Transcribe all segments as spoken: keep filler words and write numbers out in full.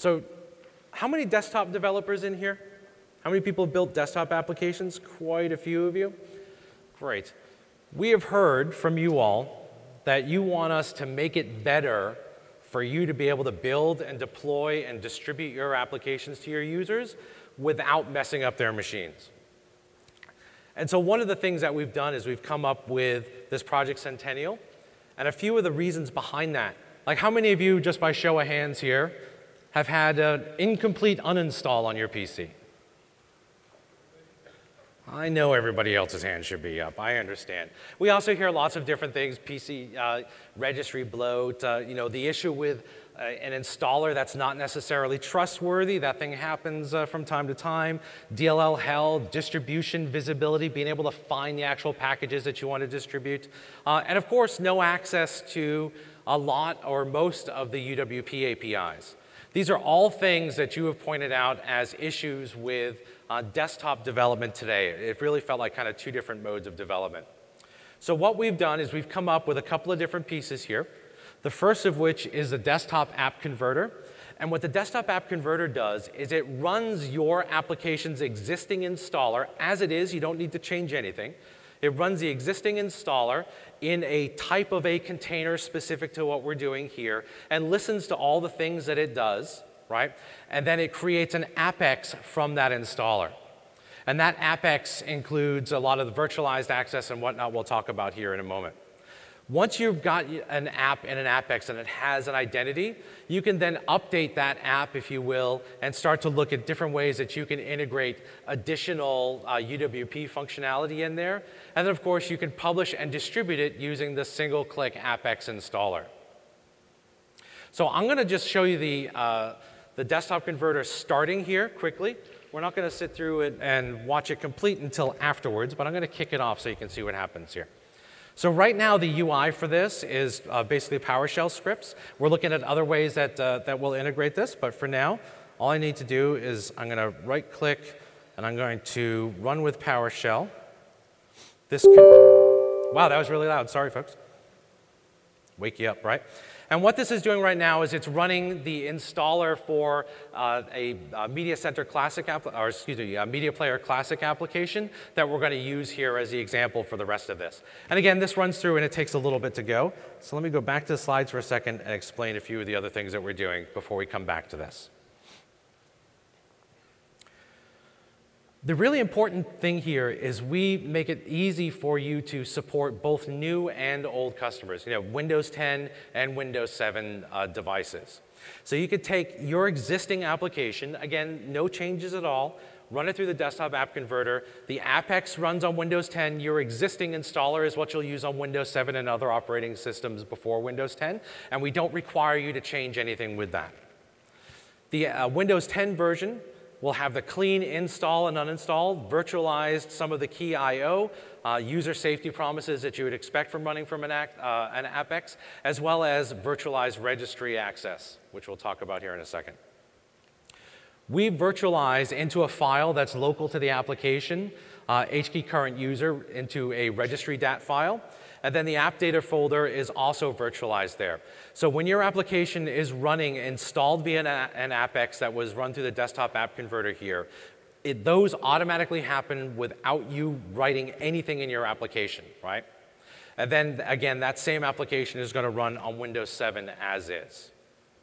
So how many desktop developers in here? How many people have built desktop applications? Quite a few of you. Great. We have heard from you all that you want us to make it better for you to be able to build and deploy and distribute your applications to your users without messing up their machines. And so one of the things that we've done is we've come up with this Project Centennial, and a few of the reasons behind that. Like, how many of you, just by show of hands here, have had an incomplete uninstall on your P C? I know everybody else's hand should be up. I understand. We also hear lots of different things, P C uh, registry bloat, uh, you know, the issue with uh, an installer that's not necessarily trustworthy. That thing happens uh, from time to time. D L L hell, distribution visibility, being able to find the actual packages that you want to distribute. Uh, and of course, no access to a lot or most of the U W P A P Is. These are all things that you have pointed out as issues with uh, desktop development today. It really felt like kind of two different modes of development. So what we've done is we've come up with a couple of different pieces here. The first of which is the desktop app converter. And what the desktop app converter does is it runs your application's existing installer as it is. You don't need to change anything. It runs the existing installer in a type of a container specific to what we're doing here and listens to all the things that it does, right? And then it creates an Apex from that installer. And that Apex includes a lot of the virtualized access and whatnot we'll talk about here in a moment. Once you've got an app in an Apex and it has an identity, you can then update that app, if you will, and start to look at different ways that you can integrate additional uh, U W P functionality in there. And then, of course, you can publish and distribute it using the single-click Apex installer. So I'm going to just show you the, uh, the desktop converter starting here quickly. We're not going to sit through it and watch it complete until afterwards, but I'm going to kick it off so you can see what happens here. So right now, the U I for this is uh, basically PowerShell scripts. We're looking at other ways that, uh, that will integrate this, but for now, all I need to do is I'm going to right-click, and I'm going to run with PowerShell. This could, wow, that was really loud. Sorry, folks. Wake you up, right? And what this is doing right now is it's running the installer for uh, a, a Media Center Classic, app, or excuse me, a Media Player Classic application that we're going to use here as the example for the rest of this. And again, this runs through and it takes a little bit to go. So let me go back to the slides for a second and explain a few of the other things that we're doing before we come back to this. The really important thing here is we make it easy for you to support both new and old customers, you know, Windows ten and Windows seven uh, devices. So you could take your existing application, again, no changes at all, run it through the desktop app converter. The Apex runs on Windows ten. Your existing installer is what you'll use on Windows seven and other operating systems before Windows ten, and we don't require you to change anything with that. The uh, Windows ten version will have the clean install and uninstall, virtualized some of the key I O, uh, user safety promises that you would expect from running from an, act, uh, an Apex, as well as virtualized registry access, which we'll talk about here in a second. We virtualize into a file that's local to the application, uh, HKey current user into a registry dat file. And then the app data folder is also virtualized there. So when your application is running installed via an, an Apex that was run through the desktop app converter here, it, those automatically happen without you writing anything in your application, right? And then again, that same application is going to run on Windows seven as is.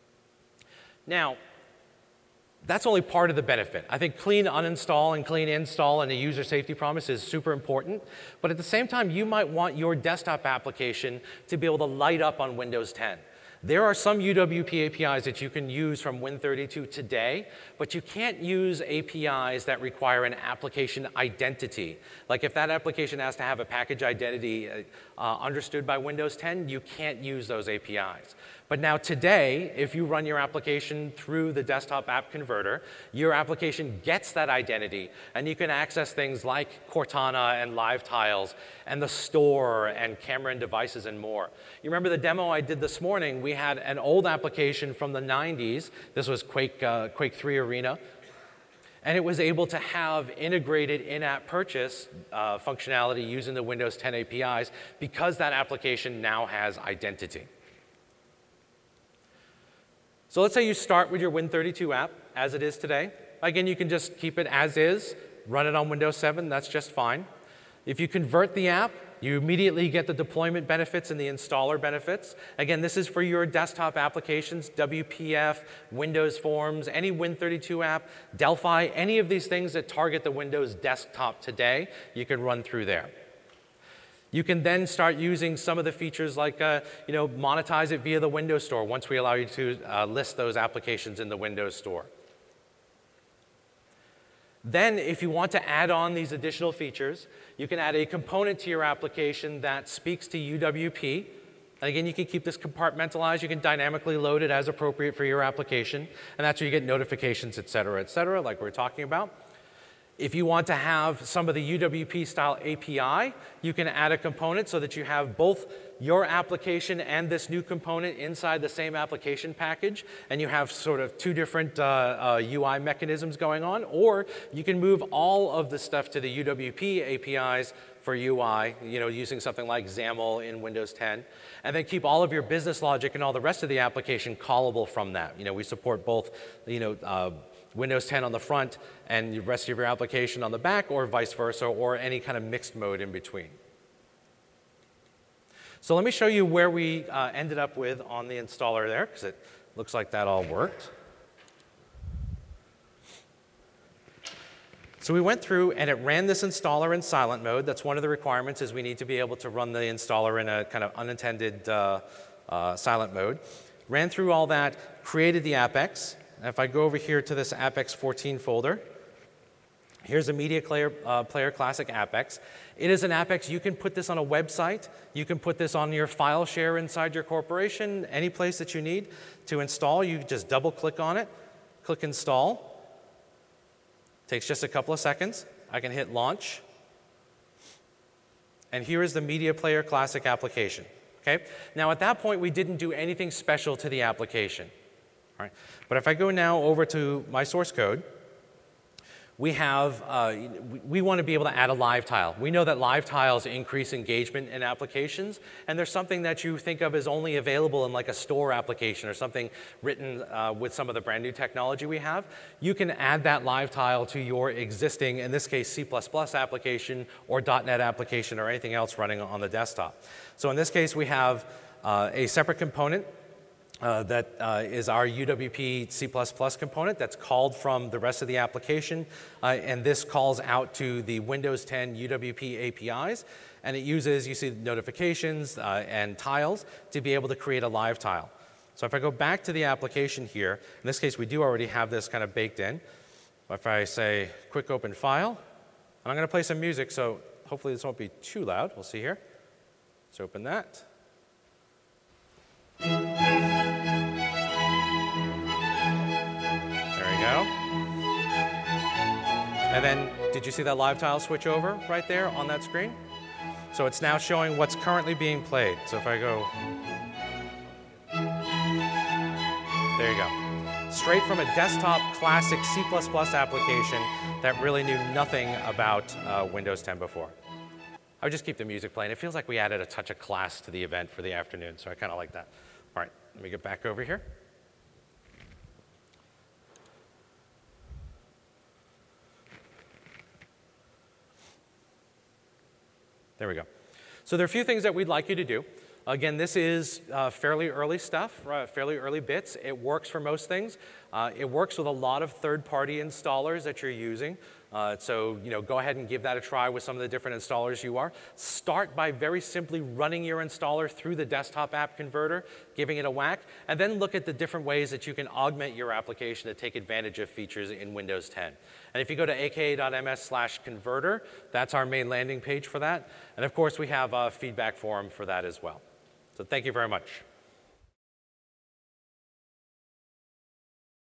Now, that's only part of the benefit. I think clean uninstall and clean install and a user safety promise is super important. But at the same time, you might want your desktop application to be able to light up on Windows ten. There are some U W P A P Is that you can use from Win thirty-two today, but you can't use A P Is that require an application identity. Like if that application has to have a package identity uh, understood by Windows ten, you can't use those A P Is. But now today, if you run your application through the desktop app converter, your application gets that identity, and you can access things like Cortana and Live Tiles and the store and camera and devices and more. You remember the demo I did this morning? We had an old application from the nineties. This was Quake, uh, Quake three Arena. And it was able to have integrated in-app purchase uh, functionality using the Windows ten A P Is because that application now has identity. So let's say you start with your Win thirty-two app as it is today. Again, you can just keep it as is, run it on Windows seven, that's just fine. If you convert the app, you immediately get the deployment benefits and the installer benefits. Again, this is for your desktop applications, W P F, Windows Forms, any Win thirty-two app, Delphi, any of these things that target the Windows desktop today, you can run through there. You can then start using some of the features like, uh, you know, monetize it via the Windows Store once we allow you to uh, list those applications in the Windows Store. Then, if you want to add on these additional features, you can add a component to your application that speaks to U W P. And again, you can keep this compartmentalized. You can dynamically load it as appropriate for your application. And that's where you get notifications, et cetera, et cetera, like we were talking about. If you want to have some of the U W P-style A P I, you can add a component so that you have both your application and this new component inside the same application package, and you have sort of two different uh, uh, U I mechanisms going on. Or you can move all of the stuff to the U W P A P Is for U I, you know, using something like XAML in Windows ten, and then keep all of your business logic and all the rest of the application callable from that. You know, we support both, you know, uh, Windows ten on the front and the rest of your application on the back, or vice versa, or any kind of mixed mode in between. So let me show you where we uh, ended up with on the installer there, because it looks like that all worked. So we went through and it ran this installer in silent mode. That's one of the requirements, is we need to be able to run the installer in a kind of unintended uh, uh, silent mode. Ran through all that, created the Apex. If I go over here to this Apex fourteen folder, here's a Media Player, uh, Player Classic Apex. It is an Apex. You can put this on a website. You can put this on your file share inside your corporation, any place that you need to install. You just double click on it, click install. Takes just a couple of seconds. I can hit launch. And here is the Media Player Classic application. Okay? Now at that point, we didn't do anything special to the application. All right. But if I go now over to my source code, we have, uh, we want to be able to add a live tile. We know that live tiles increase engagement in applications, and there's something that you think of as only available in like a store application or something written uh, with some of the brand new technology we have. You can add that live tile to your existing, in this case, C plus plus application or dot net application or anything else running on the desktop. So in this case, we have uh, a separate component Uh, that uh, is our U W P C plus plus component that's called from the rest of the application, uh, and this calls out to the Windows ten U W P A P Is, and it uses, you see, notifications uh, and tiles to be able to create a live tile. So if I go back to the application here, in this case we do already have this kind of baked in. If I say quick open file, and I'm going to play some music, so hopefully this won't be too loud. We'll see here. Let's open that. Go. And then, did you see that live tile switch over right there on that screen? So it's now showing what's currently being played. So if I go, there you go. Straight from a desktop classic C plus plus application that really knew nothing about uh, Windows ten before. I would just keep the music playing. It feels like we added a touch of class to the event for the afternoon, so I kind of like that. All right, let me get back over here. There we go. So there are a few things that we'd like you to do. Again, this is uh, fairly early stuff, uh, fairly early bits. It works for most things. Uh, it works with a lot of third-party installers that you're using. Uh, so, you know, go ahead and give that a try with some of the different installers you are. Start by very simply running your installer through the desktop app converter, giving it a whack, and then look at the different ways that you can augment your application to take advantage of features in Windows ten. And if you go to aka.ms slash converter, that's our main landing page for that. And of course, we have a feedback forum for that as well. So thank you very much.